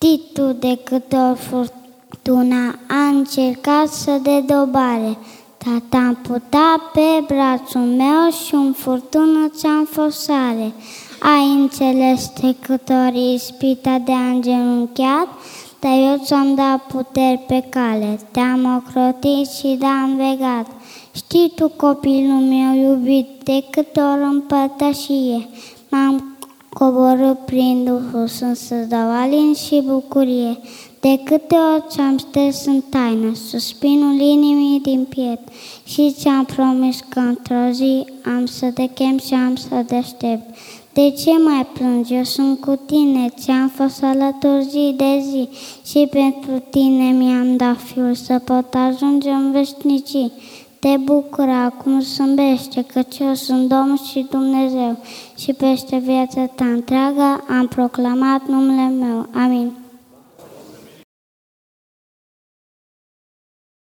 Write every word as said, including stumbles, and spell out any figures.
Știi tu de câte ori furtuna a încercat să de dobare, dar te-am putat pe brațul meu și un furtună ți-am fosare. Ai înțeles de câte ori ispita de a îngenunchiat, dar eu ți-am dat puteri pe cale, te-am ocrotit și te-am vegat. Știi tu, copilul meu iubit, de câte ori în părtășie m-am coborât prin Duhul Sfânt să-ți dau alin și bucurie. De câte ori ți-am șters în taină suspinul inimii din piept și ți-am promis că într-o zi am să te chem și am să te aștept. De ce mai plângi? Eu sunt cu tine, ți-am fost alături zi de zi și pentru tine mi-am dat Fiul să pot ajunge în veșnicii. Te bucură acum, zâmbește, căci eu sunt Domnul și Dumnezeu și peste viața ta întreagă am proclamat numele meu.